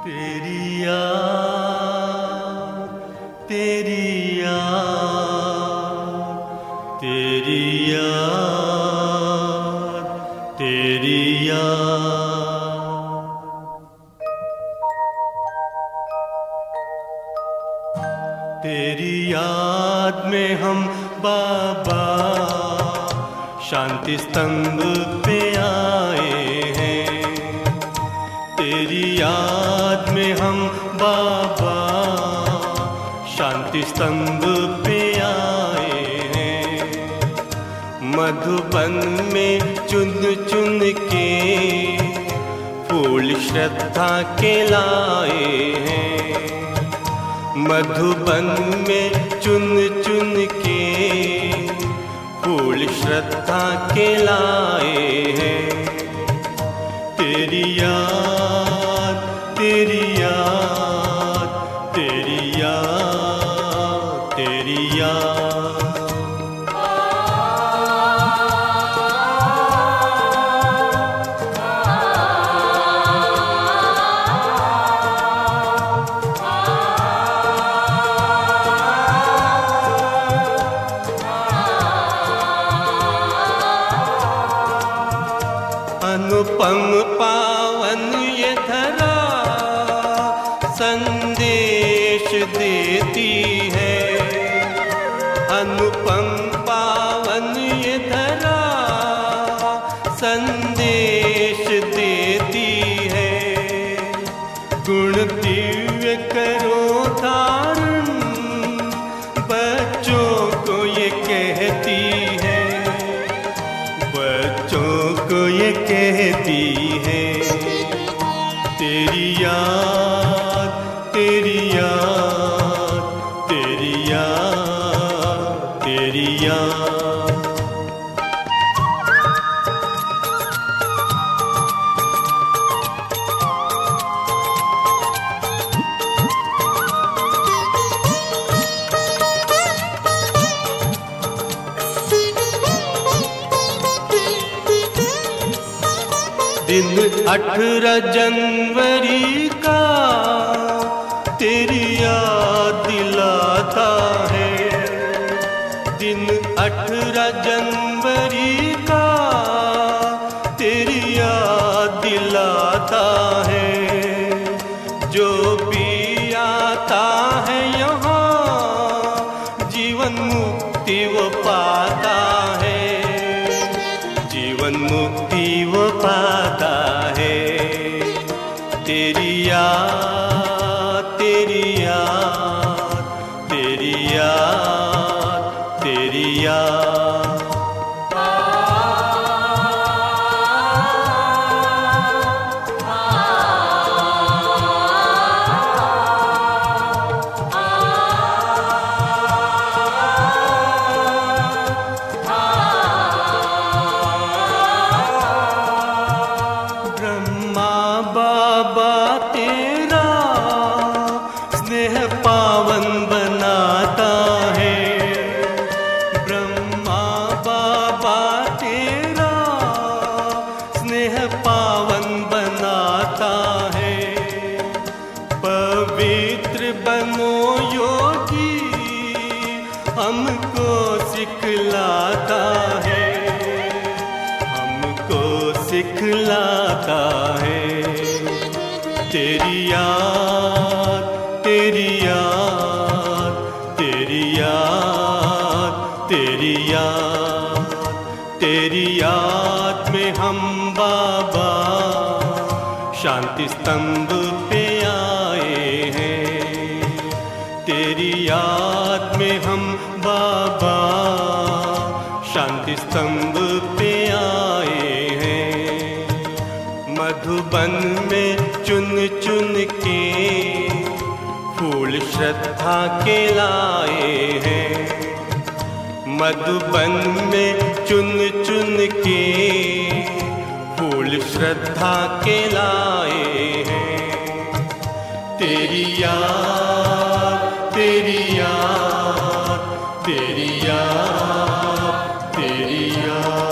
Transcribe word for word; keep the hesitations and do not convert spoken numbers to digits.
तेरी याद, तेरी याद, तेरी याद, तेरी याद। तेरी याद में हम बाबा शांति स्तंभ पे आए हैं। तेरी याद में हम बाबा शांति स्तंभ पे आए हैं। मधुबन में चुन चुन के फूल श्रद्धा के लाए हैं। मधुबन में चुन चुन के फूल श्रद्धा के लाए हैं। तेरी याद, तेरी याद, तेरी याद, तेरी याद। अनुपम पावन ये धरा संदेश देती है। अनुपम पावन ये धरा संदेश देती है। गुण दिव्य करो धारण बच्चों को ये कहती है। बच्चों को ये कहती है। तेरी याद, तेरी याद, तेरी याद, तेरी याद। दिन अठारह जनवरी का तेरी याद दिलाता है। दिन अठारह जनवरी का तेरी याद दिलाता है। जो भी आता है यहाँ जीवन मुक्ति वो पाता है। जीवन मुक्ति वो पाता है। तेरी याद, तेरी याद, तेरी याद, तेरी याद। बाबा तेरा स्नेह पावन बनाता है। ब्रह्मा बाबा तेरा स्नेह पावन बनाता है। पवित्र बनो योगी हमको सिखलाता है। हमको सिखलाता है। तेरी याद, तेरी याद, तेरी याद, तेरी याद। तेरी याद में हम बाबा शांति स्तंभ पे आए हैं। तेरी याद में हम बाबा शांति स्तंभ पे आए हैं। मधुबन में चुन चुन के फूल श्रद्धा के लाए हैं। मधुबन में चुन चुन के फूल श्रद्धा के लाए हैं। तेरी याद, तेरी याद, तेरी याद, तेरी याद।